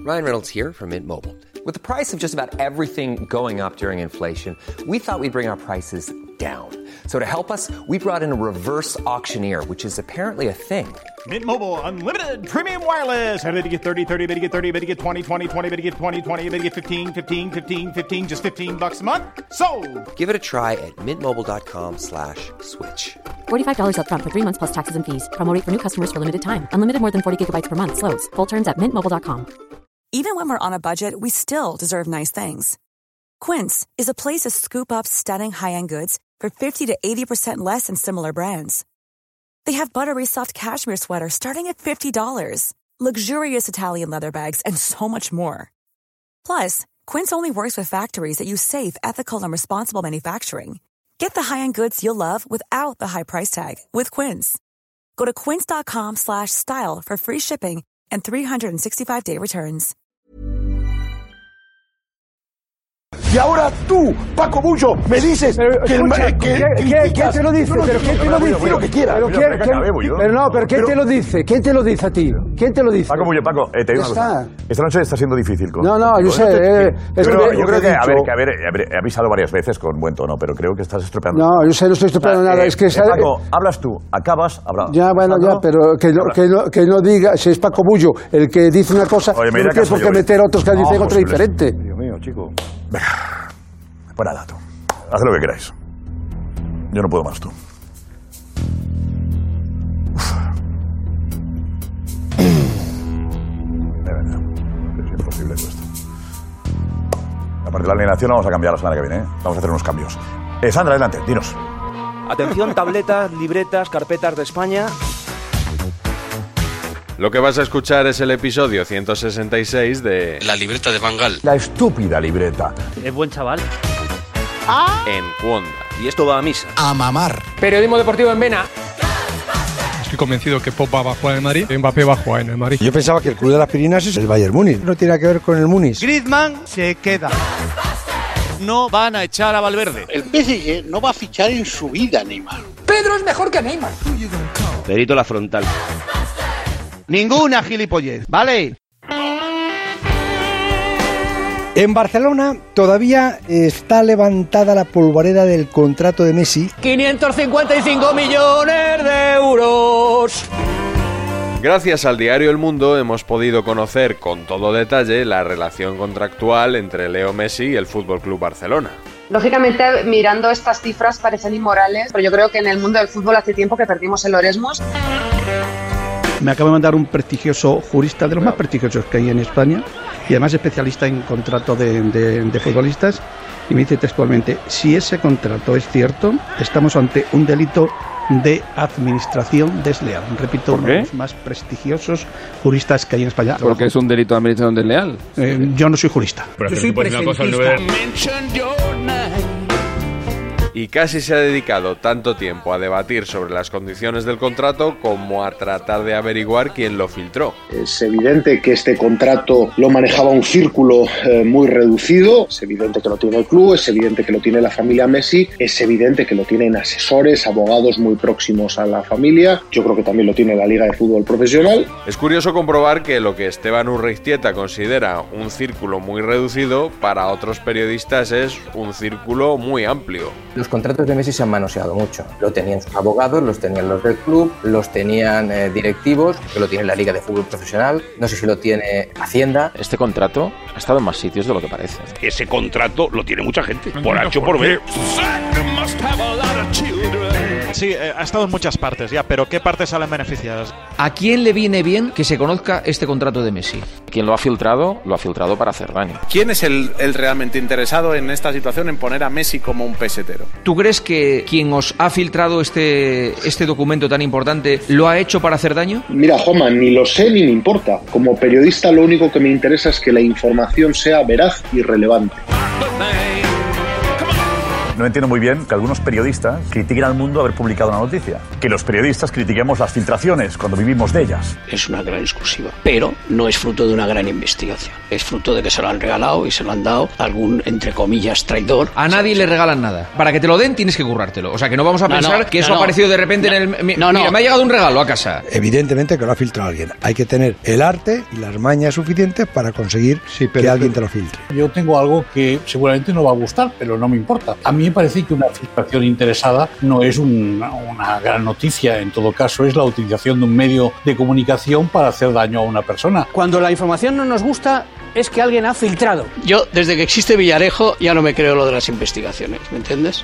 Ryan Reynolds here from Mint Mobile. With the price of just about everything going up during inflation, we thought we'd bring our prices down. So to help us, we brought in a reverse auctioneer, which is apparently a thing. Mint Mobile Unlimited Premium Wireless. How to get 30, 30, how to get 30, how to get 20, 20, 20, how to get 20, 20, how to get 15, 15, 15, 15, just $15 a month? Sold! Give it a try at mintmobile.com/switch. $45 up front for 3 months plus taxes and fees. Promo rate for new customers for limited time. Unlimited more than 40 gigabytes per month. Slows full terms at mintmobile.com. Even when we're on a budget, we still deserve nice things. Quince is a place to scoop up stunning high-end goods for 50 to 80% less than similar brands. They have buttery soft cashmere sweaters starting at $50, luxurious Italian leather bags, and so much more. Plus, Quince only works with factories that use safe, ethical, and responsible manufacturing. Get the high-end goods you'll love without the high price tag with Quince. Go to quince.com/style for free shipping and 365-day returns. Y ahora tú, Paco Bullo, me dices ¿Quién te lo dice? ¿Pero quién te lo dice? Lo que quiera. Pero ¿quién te lo dice? ¿Quién te lo dice a ti? ¿Quién te lo dice? Paco Bullo, Paco, te digo una cosa. Esta noche está siendo difícil. No, yo sé. Yo creo que, he avisado varias veces con buen tono, pero creo que estás estropeando. No, yo sé, no estoy estropeando nada. Es que Paco, hablas tú, acabas hablando. Ya, bueno, ya, pero que no diga, si es Paco Bullo el que dice una cosa, no tienes por qué meter a otros que dicen otra diferente. Dios mío, chico. Venga, para dato. Haz lo que queráis. Yo no puedo más, tú. De verdad. Es imposible todo esto. Aparte de la alineación vamos a cambiar la semana que viene, ¿eh? Vamos a hacer unos cambios. Sandra, adelante, dinos. Atención, tabletas, libretas, carpetas de España. Lo que vas a escuchar es el episodio 166 de La libreta de Van Gaal. La estúpida libreta. Es buen chaval. En Cuonda. Y esto va a misa. A mamar. Periodismo deportivo en Vena. Estoy convencido que Pogba va a jugar en el Madrid y Mbappé va a jugar en el Madrid. Yo pensaba que el club de las Pirinas es el Bayern Múnich. No tiene que ver con el Múnich. Griezmann se queda. No van a echar a Valverde. El PSG no va a fichar en su vida, Neymar. Pedro es mejor que Neymar. Perito la frontal. Ninguna gilipollez, ¿vale? En Barcelona todavía está levantada la polvareda del contrato de Messi. 555 millones de euros. Gracias al diario El Mundo hemos podido conocer con todo detalle la relación contractual entre Leo Messi y el FC Barcelona. Lógicamente, mirando estas cifras parecen inmorales, pero yo creo que en el mundo del fútbol hace tiempo que perdimos el Oresmus. Me acaba de mandar un prestigioso jurista, de los más prestigiosos que hay en España, y además especialista en contrato de futbolistas, y me dice textualmente, si ese contrato es cierto, estamos ante un delito de administración desleal. Repito, uno de los más prestigiosos juristas que hay en España. ¿Por qué es un delito de administración desleal? Yo no soy jurista. Yo soy presentista. Y casi se ha dedicado tanto tiempo a debatir sobre las condiciones del contrato como a tratar de averiguar quién lo filtró. Es evidente que este contrato lo manejaba un círculo muy reducido, es evidente que lo tiene el club, es evidente que lo tiene la familia Messi, es evidente que lo tienen asesores, abogados muy próximos a la familia, yo creo que también lo tiene la Liga de Fútbol Profesional. Es curioso comprobar que lo que Esteban Urreiztieta considera un círculo muy reducido, para otros periodistas es un círculo muy amplio. Los contratos de Messi se han manoseado mucho. Lo tenían sus abogados, los tenían los del club, los tenían directivos, que lo tiene la Liga de Fútbol Profesional, no sé si lo tiene Hacienda. Este contrato ha estado en más sitios de lo que parece. Ese contrato lo tiene mucha gente, por H o por B. Sí, ha estado en muchas partes ya, pero ¿qué partes salen beneficiadas? ¿A quién le viene bien que se conozca este contrato de Messi? Quien lo ha filtrado para hacer daño. ¿Quién es el realmente interesado en esta situación en poner a Messi como un pesetero? ¿Tú crees que quien os ha filtrado este documento tan importante lo ha hecho para hacer daño? Mira, Juanma, ni lo sé ni me importa. Como periodista lo único que me interesa es que la información sea veraz y relevante. No entiendo muy bien que algunos periodistas critiquen al mundo haber publicado una noticia. Que los periodistas critiquemos las filtraciones cuando vivimos de ellas. Es una gran exclusiva, pero no es fruto de una gran investigación. Es fruto de que se lo han regalado y se lo han dado a algún, entre comillas, traidor. A nadie le regalan nada. Para que te lo den tienes que currártelo. O sea, que no vamos a pensar que eso ha aparecido de repente en el... Mira, me ha llegado un regalo a casa. Evidentemente que lo ha filtrado alguien. Hay que tener el arte y las mañas suficientes para conseguir que alguien te lo filtre. Yo tengo algo que seguramente no va a gustar, pero no me importa. A mí me parece que una filtración interesada no es una gran noticia. En todo caso, es la utilización de un medio de comunicación para hacer daño a una persona. Cuando la información no nos gusta, es que alguien ha filtrado. Yo, desde que existe Villarejo, ya no me creo lo de las investigaciones, ¿me entiendes?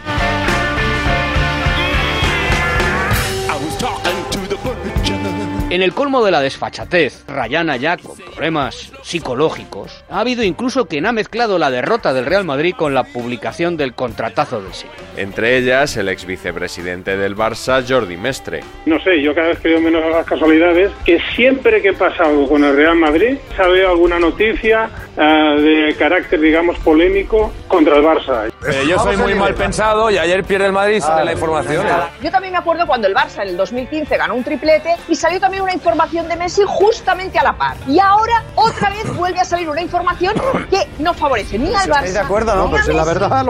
En el colmo de la desfachatez, rayana ya con problemas psicológicos, ha habido incluso quien ha mezclado la derrota del Real Madrid con la publicación del contratazo del siglo. Entre ellas, el ex vicepresidente del Barça, Jordi Mestre. No sé, yo cada vez creo menos a las casualidades, que siempre que pasa algo con el Real Madrid, sabe alguna noticia de carácter, digamos, polémico contra el Barça. Yo soy muy mal pensado y ayer pierde el Madrid y sale la información. Yo también me acuerdo cuando el Barça en el 2015 ganó un triplete y salió también una información de Messi justamente a la par. Y ahora otra vez vuelve a salir una información que no favorece ni al Barça. ¿Estáis de acuerdo, no? Pues la verdad...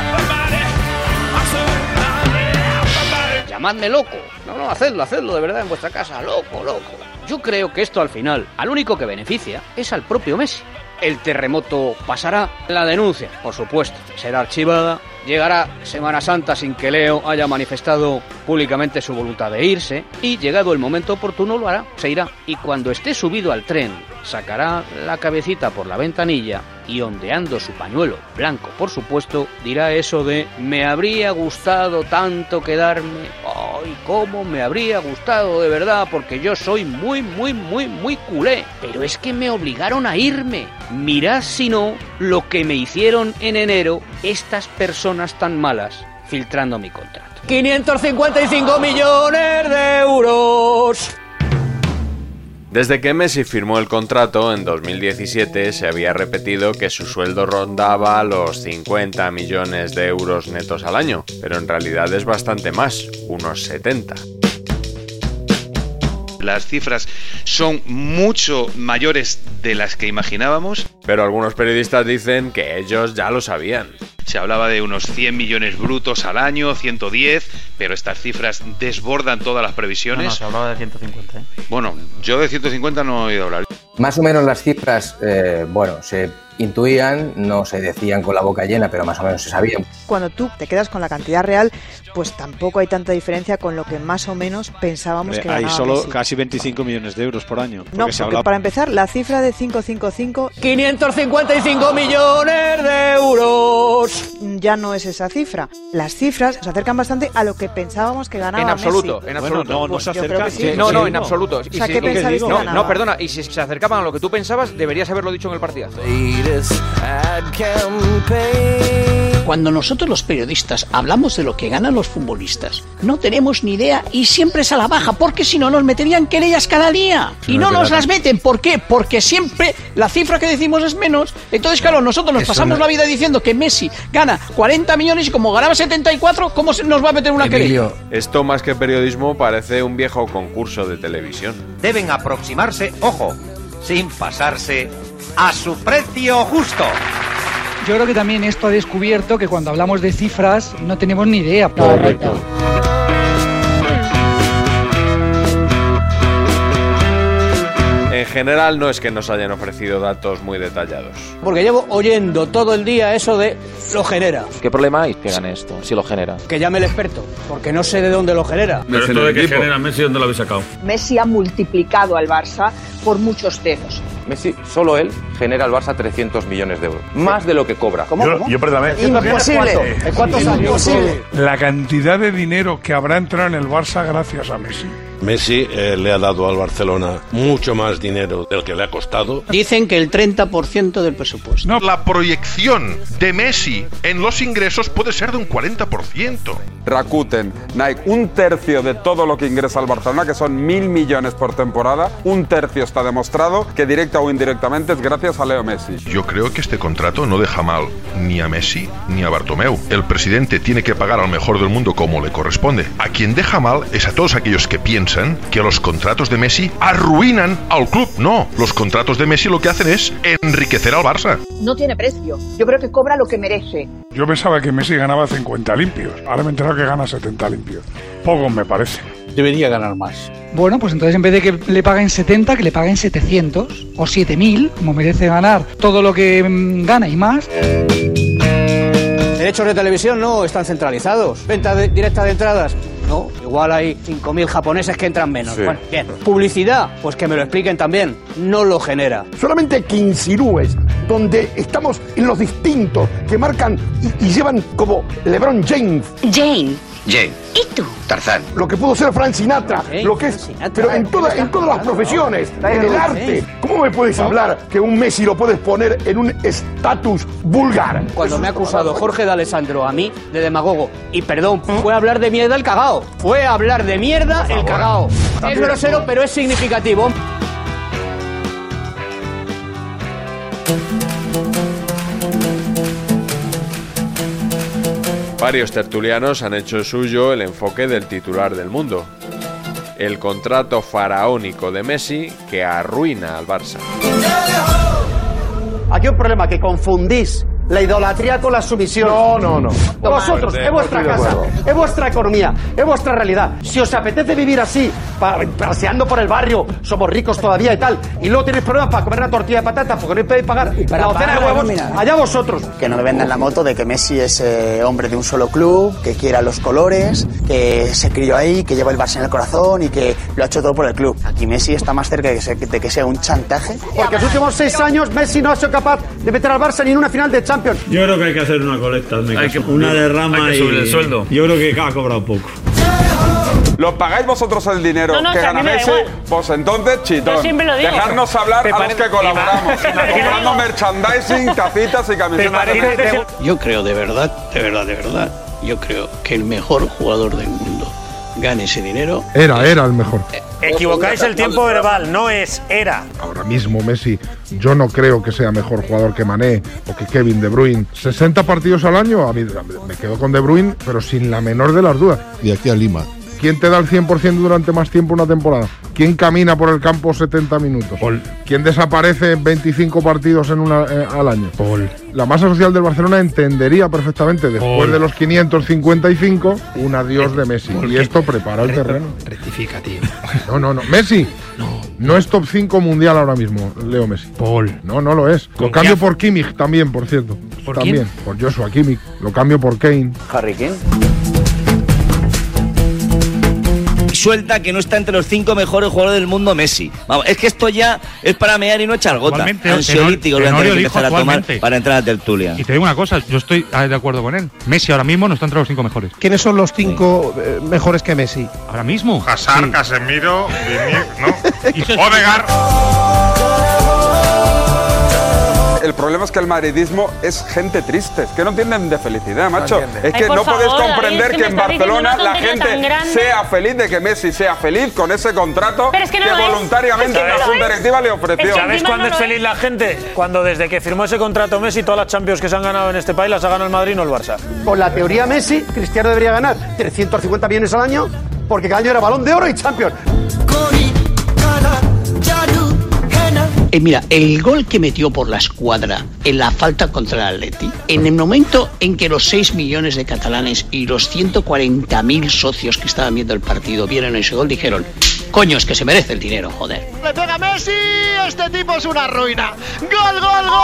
Llamadme loco. No, hacedlo de verdad en vuestra casa. Loco. Yo creo que esto al final, al único que beneficia es al propio Messi. El terremoto pasará, la denuncia, por supuesto, será archivada, llegará Semana Santa sin que Leo haya manifestado públicamente su voluntad de irse y, llegado el momento oportuno, lo hará, se irá. Y cuando esté subido al tren, sacará la cabecita por la ventanilla y, ondeando su pañuelo blanco, por supuesto, dirá eso de «Me habría gustado tanto quedarme, ¡ay, cómo me habría gustado de verdad! Porque yo soy muy culé, pero es que me obligaron a irme. Mirad si no lo que me hicieron en enero estas personas tan malas filtrando mi contrato». 555 millones de euros. Desde que Messi firmó el contrato en 2017 se había repetido que su sueldo rondaba los 50 millones de euros netos al año, pero en realidad es bastante más, unos 70. Las cifras son mucho mayores de las que imaginábamos. Pero algunos periodistas dicen que ellos ya lo sabían. Se hablaba de unos 100 millones brutos al año, 110, pero estas cifras desbordan todas las previsiones. No, se hablaba de 150. Bueno, yo de 150 no he oído hablar. Más o menos las cifras, se intuían, no se decían con la boca llena, pero más o menos se sabían. Cuando tú te quedas con la cantidad real, pues tampoco hay tanta diferencia con lo que más o menos pensábamos que ganaba Hay solo Messi. Casi 25 millones de euros por año. No, porque para empezar, la cifra de 555... 555 millones de euros. Ya no es esa cifra. Las cifras se acercan bastante a lo que pensábamos que ganaba Messi. En absoluto. No se acercan. Sí. No, en absoluto. O sea, ¿qué pensabais que ganaba? No, perdona, y si se acercaban a lo que tú pensabas, deberías haberlo dicho en el partidazo. Cuando nosotros los periodistas hablamos de lo que ganan los futbolistas, no tenemos ni idea y siempre es a la baja, porque si no nos meterían querellas cada día. Y no nos las meten. ¿Por qué? Porque siempre la cifra que decimos es menos. Entonces, claro, nosotros nos pasamos la vida diciendo que Messi gana 40 millones y como ganaba 74, ¿cómo se nos va a meter una querella? Esto más que periodismo parece un viejo concurso de televisión. Deben aproximarse, ojo, sin pasarse, a su precio justo. Yo creo que también esto ha descubierto que cuando hablamos de cifras no tenemos ni idea. Correcto. En general no es que nos hayan ofrecido datos muy detallados. Porque llevo oyendo todo el día eso de lo genera. ¿Qué problema hay que gane esto, si lo genera? Que llame el experto, porque no sé de dónde lo genera. Pero esto de que genera Messi, ¿dónde lo habéis sacado? Messi ha multiplicado al Barça por muchos ceros. Messi, solo él, genera al Barça 300 millones de euros. Más de lo que cobra. ¿Cómo? Yo perdóname. Imposible. ¿Cuántos años? Imposible. La cantidad de dinero que habrá entrado en el Barça gracias a Messi. Messi le ha dado al Barcelona mucho más dinero del que le ha costado. Dicen que el 30% del presupuesto. No. La proyección de Messi en los ingresos puede ser de un 40%. Rakuten, Nike, un tercio de todo lo que ingresa al Barcelona, que son 1.000 millones por temporada, un tercio está demostrado que directamente directa o indirectamente, es gracias a Leo Messi. Yo creo que este contrato no deja mal ni a Messi ni a Bartomeu. El presidente tiene que pagar al mejor del mundo como le corresponde. A quien deja mal es a todos aquellos que piensan que los contratos de Messi arruinan al club. No, los contratos de Messi lo que hacen es enriquecer al Barça. No tiene precio. Yo creo que cobra lo que merece. Yo pensaba que Messi ganaba 50 limpios. Ahora me he enterado que gana 70 limpios. Poco me parece. Debería ganar más. Bueno, pues entonces en vez de que le paguen 70, que le paguen 700 o 7.000, como merece ganar todo lo que gana y más. Derechos de televisión no están centralizados. Venta directa de entradas. No, igual hay 5.000 japoneses que entran menos. Sí. Bueno, bien. Publicidad, pues que me lo expliquen también. No lo genera. Solamente Quinzirúes, donde estamos en los distintos, que marcan y llevan como LeBron James. Jane. ¿Y tú? Tarzán. Lo que pudo ser Frank Sinatra, lo que es, Sinatra, pero en todas las profesiones, en el arte. ¿Cómo me puedes hablar que un Messi lo puedes poner en un estatus vulgar? Cuando me ha acusado Jorge de Alessandro a mí de demagogo, y perdón, fue a hablar de mierda el cagao. Fue a hablar de mierda el cagao. Es grosero, pero es significativo. Varios tertulianos han hecho suyo el enfoque del titular del Mundo: el contrato faraónico de Messi que arruina al Barça. Aquí hay un problema, que confundís la idolatría con la sumisión. No. Vosotros, es vuestra casa, es vuestra economía, es vuestra realidad. Si os apetece vivir así, paseando por el barrio, somos ricos todavía y tal, y luego tenéis problemas para comer una tortilla de patatas porque no podéis pagar la docena de huevos, allá vosotros. Que no me vendan la moto de que Messi es hombre de un solo club, que quiera los colores, que se crió ahí, que lleva el Barça en el corazón y que lo ha hecho todo por el club. Aquí Messi está más cerca de que sea un chantaje. Porque en los últimos 6 años Messi no ha sido capaz de meter al Barça ni en una final de Champions. Yo creo que hay que hacer una colecta, una derrama, hay que subir el sueldo. Yo creo que ha cobrado poco. ¿Lo pagáis vosotros el dinero que gana Messi? Pues entonces, chitón. Dejarnos hablar a los que colaboramos. Comprando merchandising, tacitas y camisetas. Yo creo de verdad, yo creo que el mejor jugador del mundo gane ese dinero. Era el mejor. Equivocáis el tiempo verbal, no es era. Ahora mismo Messi, yo no creo que sea mejor jugador que Mané o que Kevin De Bruyne. 60 partidos al año, a mí me quedo con De Bruyne, pero sin la menor de las dudas. Y aquí a Lima. ¿Quién te da el 100% durante más tiempo una temporada? ¿Quién camina por el campo 70 minutos? Paul. ¿Quién desaparece 25 partidos al año? Paul. La masa social del Barcelona entendería perfectamente, después de los 555, un adiós de Messi. Y esto prepara el terreno. Rectifica, tío. No. Messi no es top 5 mundial ahora mismo, Leo Messi. Paul. No lo es. Lo cambio por Kimmich también, por cierto. ¿Por también, quién? por Joshua Kimmich. Lo cambio por Kane. Harry Kane. Suelta que no está entre los 5 mejores jugadores del mundo Messi. Vamos, es que esto ya es para mear y no echar gota. Ansiolítico lo que empezar a tomar para entrar a la tertulia. Y te digo una cosa, yo estoy de acuerdo con él. Messi ahora mismo no está entre los 5 mejores. ¿Quiénes son los 5 mejores que Messi? ¿Ahora mismo? Hazard, sí. Casemiro, Vinicius, ¿no? Odegaard. El problema es que el madridismo es gente triste, es que no entienden de felicidad, macho. Es que no podéis comprender que en Barcelona la gente sea feliz de que Messi sea feliz con ese contrato que voluntariamente la Junta Directiva le ofreció. ¿Sabes cuándo es feliz la gente? Cuando desde que firmó ese contrato Messi, todas las Champions que se han ganado en este país las ha ganado el Madrid, no el Barça. Con la teoría Messi, Cristiano debería ganar 350 millones al año, porque cada año era Balón de Oro y Champions. Mira, el gol que metió por la escuadra en la falta contra el Atleti, en el momento en que los 6 millones de catalanes y los 140.000 socios que estaban viendo el partido vieron ese gol, dijeron: coño, es que se merece el dinero, joder. Le pega Messi, este tipo es una ruina. Gol.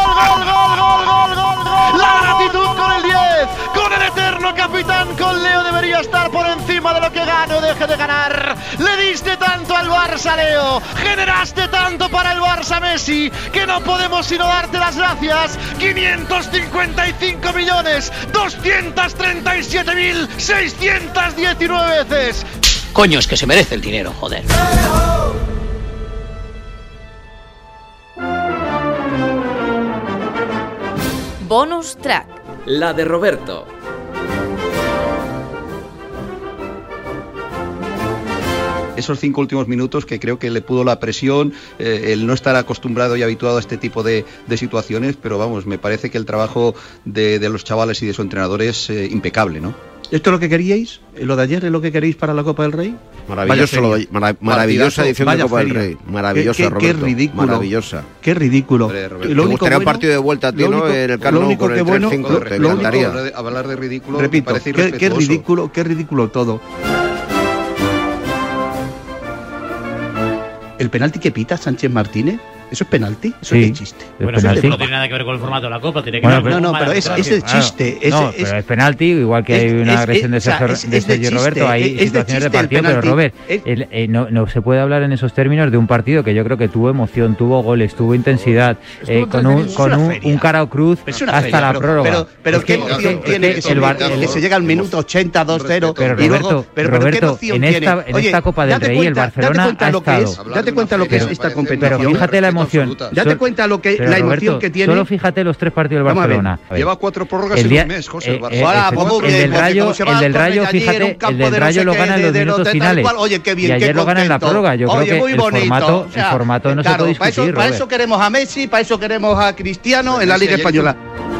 La gratitud con el 10, con el eterno capitán, con Leo debería estar por encima de lo que gane o deje de ganar. Le diste tanto al Barça, Leo, generaste tanto para el Barça, Messi, que no podemos sino darte las gracias. 555 millones, 237.619 veces. Coño, es que se merece el dinero, joder. Bonus track. La de Roberto. esos 5 últimos minutos que creo que le pudo la presión, el no estar acostumbrado y habituado a este tipo de situaciones, pero vamos, me parece que el trabajo de los chavales y de su entrenador es impecable, ¿no? ¿Esto es lo que queríais? ¿Lo de ayer es lo que queréis para la Copa del Rey? Maravillosa edición de la Copa del Rey. Maravillosa, Roberto. Qué ridículo. Maravillosa. Qué ridículo. Me gustaría un partido de vuelta a ti, ¿no? En el Camp Nou con el 3-5. Te encantaría. Hablar de ridículo, repito, qué ridículo todo. ¿El penalti que pita Sánchez Martínez? ¿Eso es penalti? ¿Eso es de chiste? Bueno, eso no tiene nada que ver con el formato de la Copa. Tiene que ver con pero es de chiste. No, pero es penalti, igual que hay una agresión de Sergio Roberto. Hay situaciones de partido, pero Robert, no se puede hablar en esos términos de un partido que yo creo que tuvo emoción, tuvo goles, tuvo intensidad, con un cara o cruz hasta la prórroga. Pero ¿qué emoción tiene que se llega al minuto 80, 2-0? Pero Roberto, en esta Copa del Rey el Barcelona ha estado... Date cuenta lo que es esta competición. Pero fíjate la emoción. Date cuenta la emoción Roberto, que tiene. Solo fíjate los 3 partidos del Barcelona. Lleva 4 prórrogas en un mes, José. El del Rayo, fíjate, el del Rayo lo gana en los minutos finales. Y ayer lo gana en la prórroga. Yo creo que el formato no se puede discutir. Para eso queremos a Messi, para eso queremos a Cristiano en la Liga Española.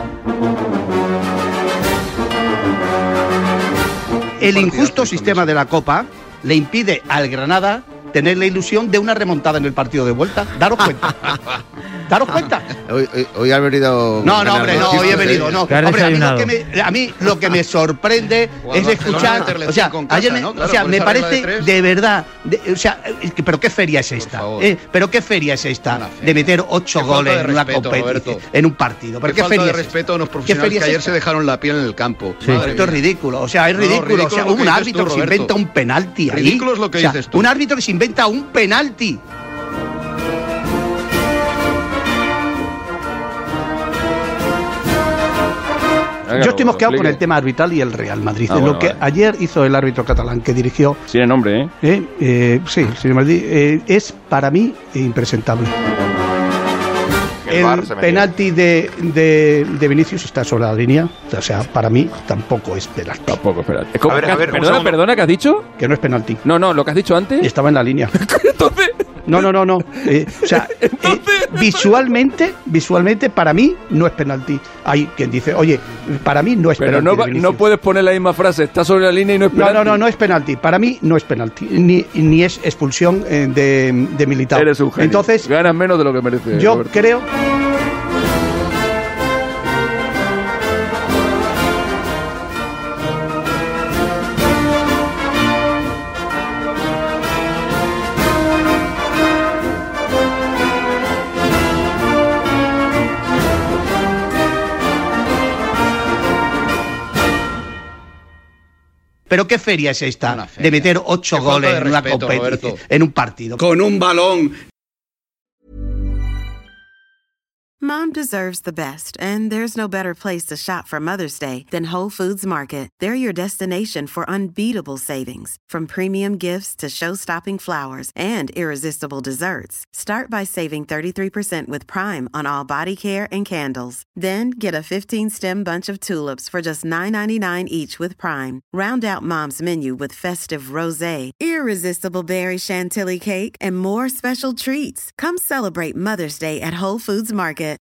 El injusto sistema de la Copa le impide al Granada tener la ilusión de una remontada en el partido de vuelta. Daros cuenta. ¿Daros cuenta? Hoy has venido... No, hoy he venido, no. Hombre, a mí lo que me sorprende es escuchar... me parece de verdad... ¿pero qué feria es esta? ¿Pero qué feria es esta? De meter 8 goles en una competición, en un partido. ¿Pero qué feria es? Respeto a unos profesionales que ayer se dejaron la piel en el campo. Esto es ridículo. Es ridículo. Un árbitro que se inventa un penalti ahí. Ridículo es lo que dices tú. Un árbitro que se inventa un penalti. Yo estoy mosqueado con el tema arbitral y el Real Madrid. Lo que ayer hizo el árbitro catalán que dirigió... Tiene nombre, sí, es para mí impresentable. El penalti de Vinicius está sobre la línea. O sea, para mí tampoco es penalti. Tampoco es penalti. Perdona, ¿qué has dicho? Que no es penalti. No, lo que has dicho antes. Estaba en la línea. Entonces... No. Visualmente para mí no es penalti. Hay quien dice, oye, para mí no es penalti. Pero no puedes poner la misma frase, está sobre la línea y no es penalti. No es penalti. Para mí no es penalti. Ni es expulsión de Militao. Eres un genio. Entonces, ganas menos de lo que mereces. Yo Roberto. creo... ¿Pero qué feria es esta de meter 8 goles en una competición, en un partido? Con un balón. Mom deserves the best, and there's no better place to shop for Mother's Day than Whole Foods Market. They're your destination for unbeatable savings, from premium gifts to show-stopping flowers and irresistible desserts. Start by saving 33% with Prime on all body care and candles. Then get a 15-stem bunch of tulips for just $9.99 each with Prime. Round out Mom's menu with festive rosé, irresistible berry chantilly cake, and more special treats. Come celebrate Mother's Day at Whole Foods Market.